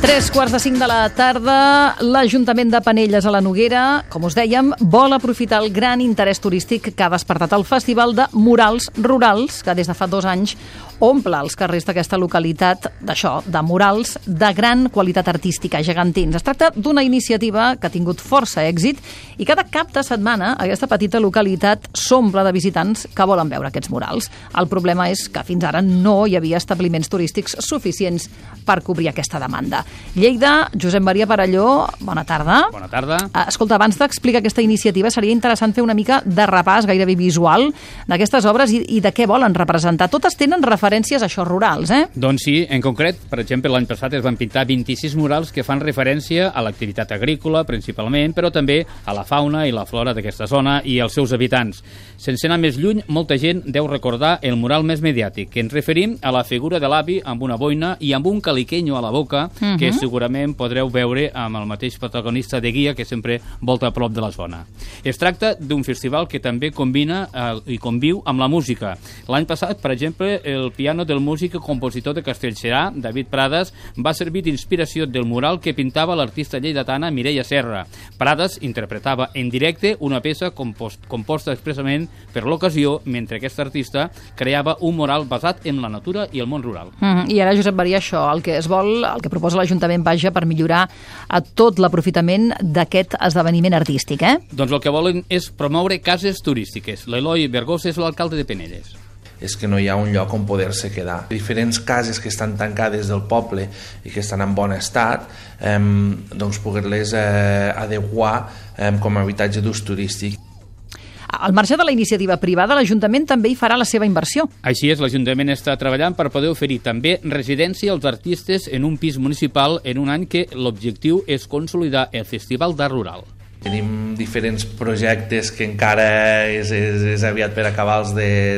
3:45 de la tarda, l'Ajuntament de Penelles a la Noguera, com us dèiem, vol aprofitar el gran interès turístic que ha despertat el Festival de Murals Rurals, que des de fa 2 anys omple els carrers d'aquesta localitat de murals de gran qualitat artística, gegantins. Es tracta d'una iniciativa que ha tingut força èxit i cada cap de setmana aquesta petita localitat s'omple de visitants que volen veure aquests murals. El problema és que fins ara no hi havia establiments turístics suficients per cobrir aquesta demanda. Lleida, Josep Maria Parelló, bona tarda. Bona tarda. Escolta, abans d'explicar aquesta iniciativa seria interessant fer una mica de repàs gairebé visual d'aquestes obres i de què volen representar. Totes tenen referències a això rurals, eh? Doncs sí, en concret, per exemple, l'any passat es van pintar 26 murals que fan referència a l'activitat agrícola, principalment, però també a la fauna i la flora d'aquesta zona i als seus habitants. Sense anar més lluny, molta gent deu recordar el mural més mediàtic, que ens referim a la figura de l'avi amb una boina i amb un caliquenyo a la boca, que segurament podreu veure amb el mateix protagonista de guia que sempre volta a prop de la zona. Es tracta d'un festival que també combina i conviu amb la música. L'any passat, per exemple, el piano del músic i compositor de Castellserà, David Prades, va servir d'inspiració del mural que pintava l'artista lleidatana Mireia Serra. Prades interpretava en directe una peça composta expressament per l'ocasió, mentre aquest artista creava un mural basat en la natura i el món rural. I ara, Josep Maria, això, el que es vol, el que proposa l'Ajuntament vaja per millorar a tot l'aprofitament d'aquest esdeveniment artístic, eh? Doncs el que volen és promoure cases turístiques. L'Eloi Bergosa és l'alcalde de Penelles. És que no hi ha un lloc on poder-se quedar. Diferents cases que estan tancades del poble i que estan en bon estat, doncs poder-les adequar com a habitatge d'ús turístic. Al marge de la iniciativa privada, l'Ajuntament també hi farà la seva inversió. Així és, l'Ajuntament està treballant per poder oferir també residència als artistes en un pis municipal en un any que l'objectiu és consolidar el Festival d'Art Rural. Tenim diferents projectes que encara és aviat per acabar-los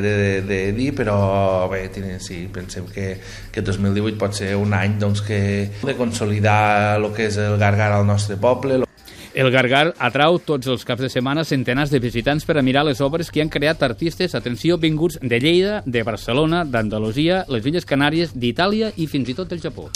de dir, però bé, sí, pensem que 2018 pot ser un any doncs, de consolidar el que és el Gargar al nostre poble. El Gargar atrau tots els caps de setmana centenars de visitants per a mirar les obres que han creat artistes, atenció, vinguts de Lleida, de Barcelona, d'Andalusia, les Illes Canàries, d'Itàlia i fins i tot del Japó.